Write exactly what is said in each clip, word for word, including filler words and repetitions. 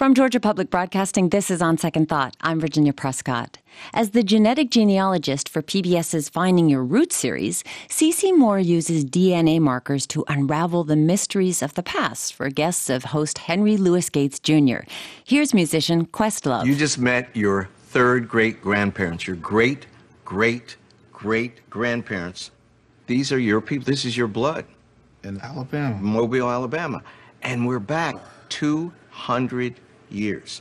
From Georgia Public Broadcasting, this is On Second Thought. I'm Virginia Prescott. As the genetic genealogist for PBS's Finding Your Roots series, Cece Moore uses D N A markers to unravel the mysteries of the past for guests of host Henry Louis Gates Junior Here's musician Questlove. You just met your third great-grandparents, your great-great-great-grandparents. These are your people. This is your blood. In Alabama. Mobile, Alabama. And we're back two hundred years.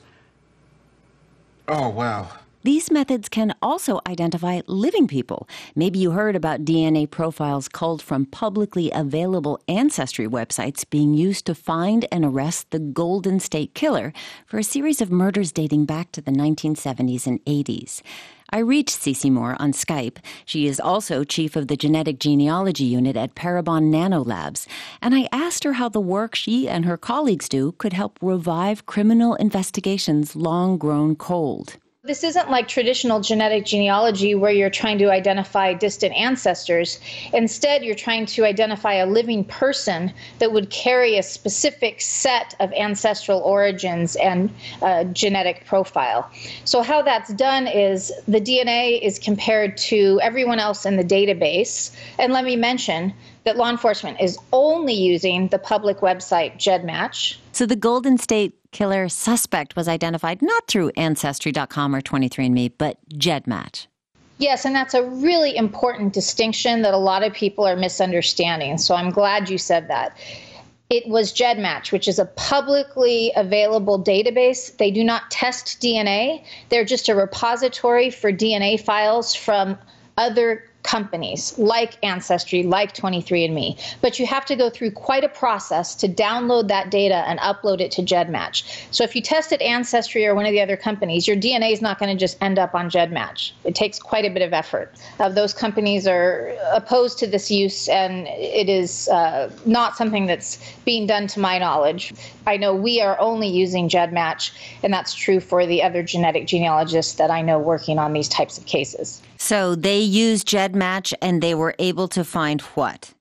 Oh, wow. These methods can also identify living people. Maybe you heard about D N A profiles culled from publicly available ancestry websites being used to find and arrest the Golden State Killer for a series of murders dating back to the nineteen seventies and eighties. I reached Cece Moore on Skype. She is also chief of the genetic genealogy unit at Parabon Nanolabs. And I asked her how the work she and her colleagues do could help revive criminal investigations long grown cold. This isn't like traditional genetic genealogy where you're trying to identify distant ancestors. Instead, you're trying to identify a living person that would carry a specific set of ancestral origins and uh, genetic profile. So how that's done is the D N A is compared to everyone else in the database. And let me mention that law enforcement is only using the public website GEDmatch. So the Golden State Killer suspect was identified not through Ancestry dot com or twenty-three and me, but GEDmatch. Yes, and that's a really important distinction that a lot of people are misunderstanding. So I'm glad you said that. It was GEDmatch, which is a publicly available database. They do not test D N A. They're just a repository for D N A files from other companies like Ancestry, like twenty-three and me. But you have to go through quite a process to download that data and upload it to GEDmatch. So if you tested Ancestry or one of the other companies, your D N A is not going to just end up on GEDmatch. It takes quite a bit of effort. Uh, those companies are opposed to this use, and it is uh, not something that's being done to my knowledge. I know we are only using GEDmatch, and that's true for the other genetic genealogists that I know working on these types of cases. So they used GEDmatch and they were able to find what?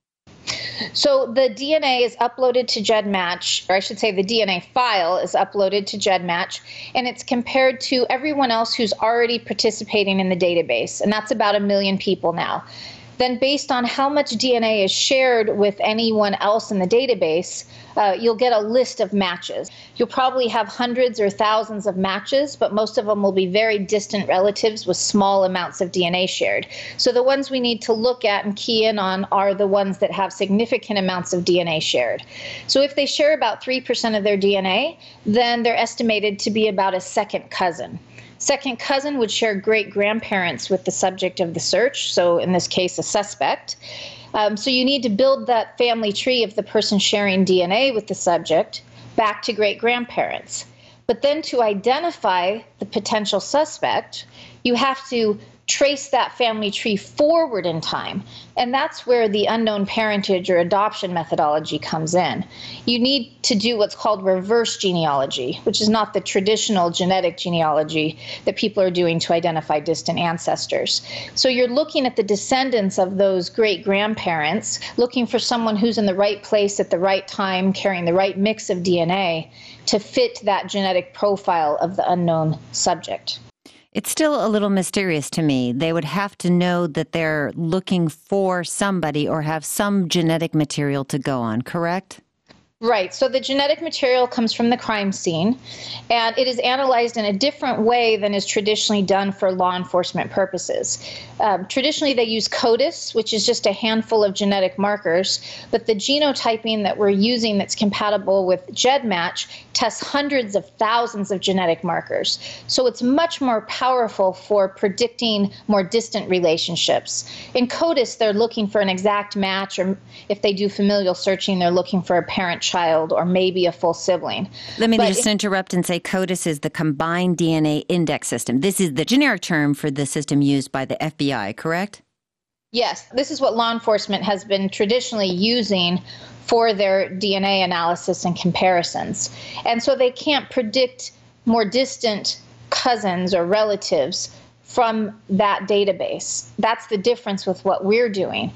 So the D N A is uploaded to GEDmatch, or I should say the D N A file is uploaded to GEDmatch, and it's compared to everyone else who's already participating in the database, and that's about a million people now. Then based on how much D N A is shared with anyone else in the database, uh, you'll get a list of matches. You'll probably have hundreds or thousands of matches, but most of them will be very distant relatives with small amounts of D N A shared. So the ones we need to look at and key in on are the ones that have significant amounts of D N A shared. So if they share about three percent of their D N A, then they're estimated to be about a second cousin. Second cousin would share great-grandparents with the subject of the search, so in this case, a suspect. Um, so you need to build that family tree of the person sharing D N A with the subject back to great-grandparents. But then to identify the potential suspect, you have to trace that family tree forward in time. And that's where the unknown parentage or adoption methodology comes in. You need to do what's called reverse genealogy, which is not the traditional genetic genealogy that people are doing to identify distant ancestors. So you're looking at the descendants of those great-grandparents, looking for someone who's in the right place at the right time, carrying the right mix of D N A to fit that genetic profile of the unknown subject. It's still a little mysterious to me. They would have to know that they're looking for somebody or have some genetic material to go on, correct? Right. So the genetic material comes from the crime scene, and it is analyzed in a different way than is traditionally done for law enforcement purposes. Um, traditionally, they use CODIS, which is just a handful of genetic markers, but the genotyping that we're using that's compatible with GEDmatch tests hundreds of thousands of genetic markers. So it's much more powerful for predicting more distant relationships. In CODIS, they're looking for an exact match, or if they do familial searching, they're looking for a parent child or maybe a full sibling. Let me but just if, interrupt and say CODIS is the Combined D N A Index System. This is the generic term for the system used by the F B I, correct? Yes, this is what law enforcement has been traditionally using for their D N A analysis and comparisons. And so they can't predict more distant cousins or relatives from that database. That's the difference with what we're doing.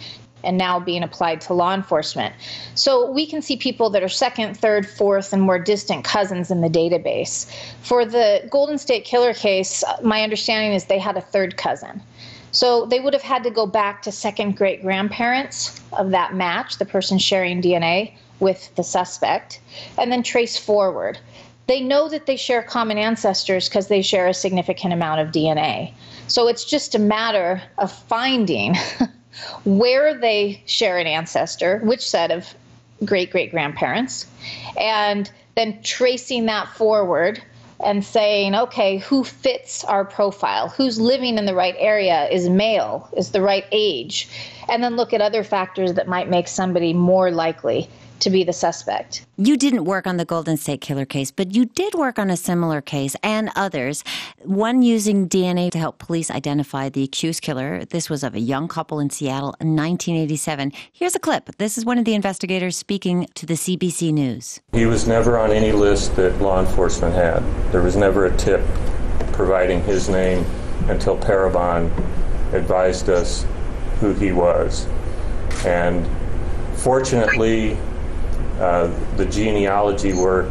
and now being applied to law enforcement. So we can see people that are second, third, fourth, and more distant cousins in the database. For the Golden State Killer case, my understanding is they had a third cousin. So they would have had to go back to second great-grandparents of that match, the person sharing D N A with the suspect, and then trace forward. They know that they share common ancestors because they share a significant amount of D N A. So it's just a matter of finding where they share an ancestor, which set of great-great-grandparents, and then tracing that forward and saying, okay, who fits our profile? Who's living in the right area, is male, is the right age? And then look at other factors that might make somebody more likely to be the suspect. You didn't work on the Golden State Killer case, but you did work on a similar case and others, one using D N A to help police identify the accused killer. This was of a young couple in Seattle in nineteen eighty-seven. Here's a clip. This is one of the investigators speaking to the C B C News. He was never on any list that law enforcement had. There was never a tip providing his name until Parabon advised us who he was. And fortunately, Uh, the genealogy work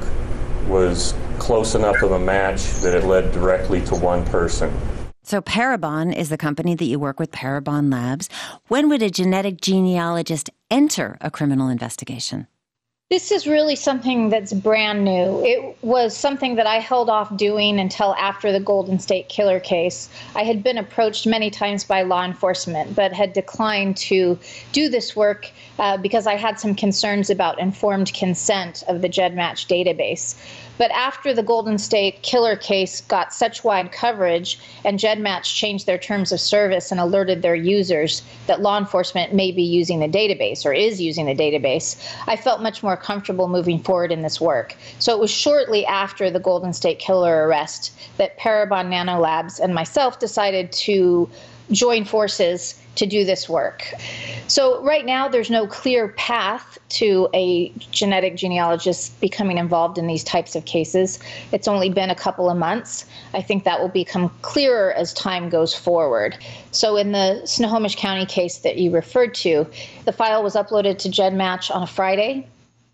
was close enough of a match that it led directly to one person. So Parabon is the company that you work with, Parabon Labs. When would a genetic genealogist enter a criminal investigation? This is really something that's brand new. It was something that I held off doing until after the Golden State Killer case. I had been approached many times by law enforcement, but had declined to do this work uh, because I had some concerns about informed consent of the GEDmatch database. But after the Golden State Killer case got such wide coverage and GEDmatch changed their terms of service and alerted their users that law enforcement may be using the database or is using the database, I felt much more comfortable moving forward in this work. So it was shortly after the Golden State Killer arrest that Parabon Nanolabs and myself decided to join forces to do this work. So right now, there's no clear path to a genetic genealogist becoming involved in these types of cases. It's only been a couple of months. I think that will become clearer as time goes forward. So in the Snohomish County case that you referred to, the file was uploaded to GEDmatch on a Friday,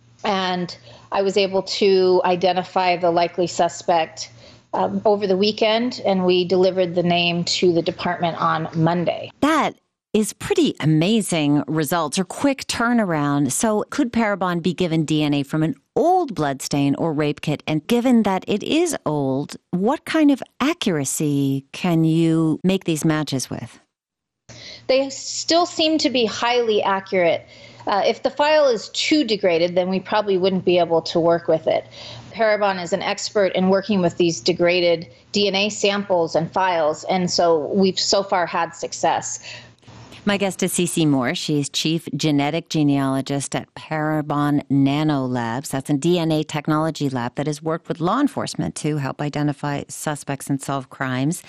and I was able to identify the likely suspect Um, over the weekend, and we delivered the name to the department on Monday. That is pretty amazing results or quick turnaround. So could Parabon be given D N A from an old bloodstain or rape kit? And given that it is old, what kind of accuracy can you make these matches with? They still seem to be highly accurate. Uh, if the file is too degraded, then we probably wouldn't be able to work with it. Parabon is an expert in working with these degraded D N A samples and files, and so we've so far had success. My guest is Cece Moore. She's Chief Genetic Genealogist at Parabon Nanolabs. That's a D N A technology lab that has worked with law enforcement to help identify suspects and solve crimes.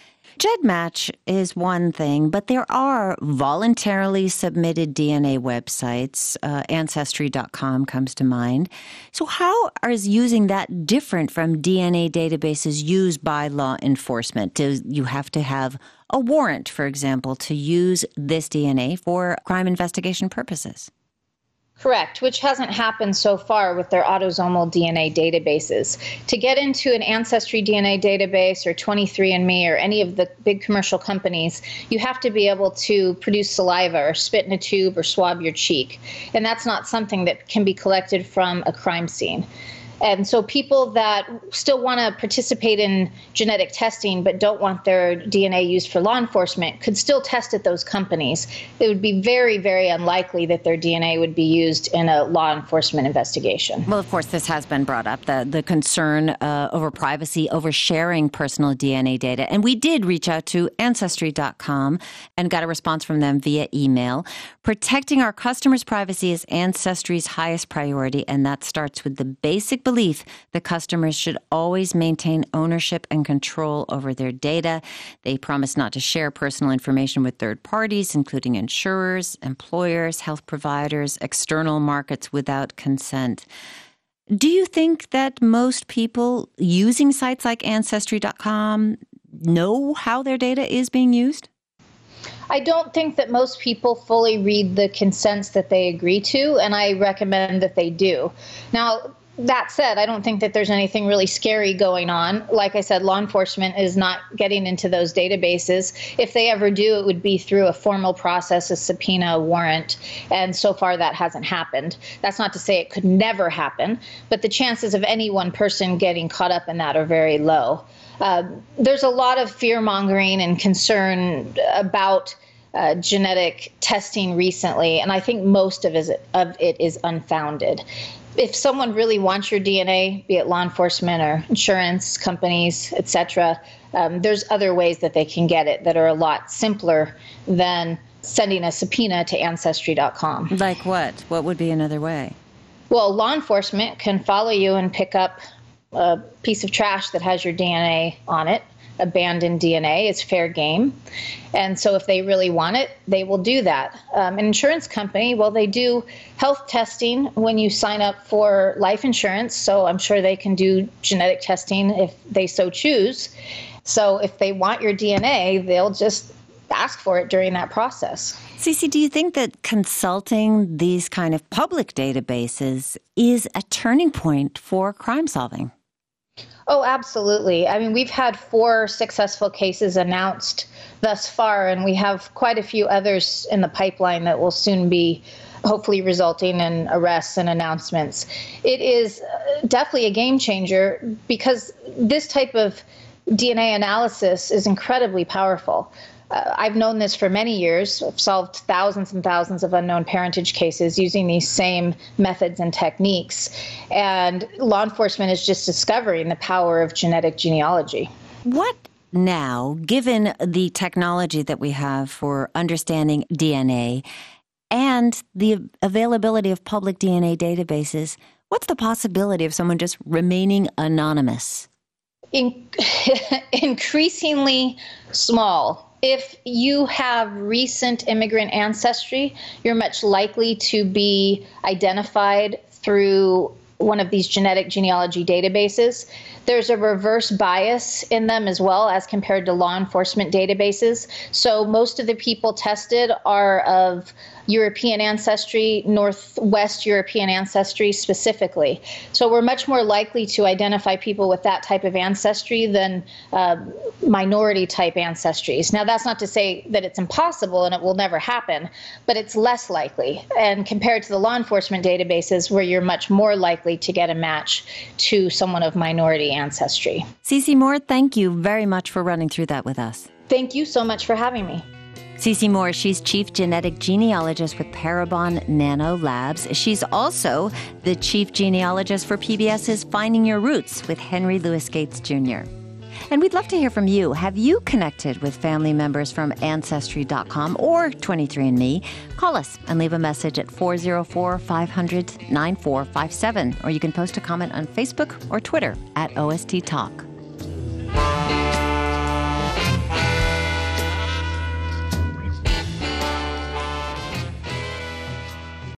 GEDmatch is one thing, but there are voluntarily submitted D N A websites. Uh, Ancestry dot com comes to mind. So how is using that different from D N A databases used by law enforcement? Do you have to have a warrant, for example, to use this D N A for crime investigation purposes? Correct, which hasn't happened so far with their autosomal D N A databases. To get into an Ancestry D N A database or twenty-three and me or any of the big commercial companies, you have to be able to produce saliva or spit in a tube or swab your cheek. And that's not something that can be collected from a crime scene. And so people that still want to participate in genetic testing but don't want their D N A used for law enforcement could still test at those companies. It would be very, very unlikely that their D N A would be used in a law enforcement investigation. Well, of course, this has been brought up, the, the concern uh, over privacy, over sharing personal D N A data. And we did reach out to Ancestry dot com and got a response from them via email. Protecting our customers' privacy is Ancestry's highest priority, and that starts with the basic belief that customers should always maintain ownership and control over their data. They promise not to share personal information with third parties, including insurers, employers, health providers, external markets without consent. Do you think that most people using sites like Ancestry dot com know how their data is being used? I don't think that most people fully read the consents that they agree to, and I recommend that they do. Now, that said, I don't think that there's anything really scary going on. Like I said, law enforcement is not getting into those databases. If they ever do, it would be through a formal process, a subpoena, a warrant. And so far, that hasn't happened. That's not to say it could never happen, but the chances of any one person getting caught up in that are very low. Uh, there's a lot of fear-mongering and concern about uh, genetic testing recently, and I think most of it, of it is unfounded. If someone really wants your D N A, be it law enforcement or insurance companies, et cetera, um, there's other ways that they can get it that are a lot simpler than sending a subpoena to Ancestry dot com. Like what? What would be another way? Well, law enforcement can follow you and pick up a piece of trash that has your D N A on it. Abandoned D N A is fair game. And so if they really want it, they will do that. Um, an insurance company, well, they do health testing when you sign up for life insurance. So I'm sure they can do genetic testing if they so choose. So if they want your D N A, they'll just ask for it during that process. Cece, do you think that consulting these kind of public databases is a turning point for crime solving? Oh, absolutely. I mean, we've had four successful cases announced thus far, and we have quite a few others in the pipeline that will soon be hopefully resulting in arrests and announcements. It is definitely a game changer because this type of D N A analysis is incredibly powerful. Uh, I've known this for many years. I've solved thousands and thousands of unknown parentage cases using these same methods and techniques. And law enforcement is just discovering the power of genetic genealogy. What now, given the technology that we have for understanding D N A and the availability of public D N A databases, what's the possibility of someone just remaining anonymous? In- increasingly small. If you have recent immigrant ancestry, you're much likely to be identified through one of these genetic genealogy databases. There's a reverse bias in them as well as compared to law enforcement databases. So most of the people tested are of European ancestry, Northwest European ancestry specifically. So we're much more likely to identify people with that type of ancestry than uh, minority type ancestries. Now, that's not to say that it's impossible and it will never happen, but it's less likely. And compared to the law enforcement databases where you're much more likely to get a match to someone of minority ancestry. Cece Moore, thank you very much for running through that with us. Thank you so much for having me. Cece Moore, she's Chief Genetic Genealogist with Parabon Nano Labs. She's also the Chief Genealogist for P B S's Finding Your Roots with Henry Louis Gates Junior And we'd love to hear from you. Have you connected with family members from Ancestry dot com or twenty-three and me? Call us and leave a message at four oh four, five hundred, nine four five seven, or you can post a comment on Facebook or Twitter at O S T Talk.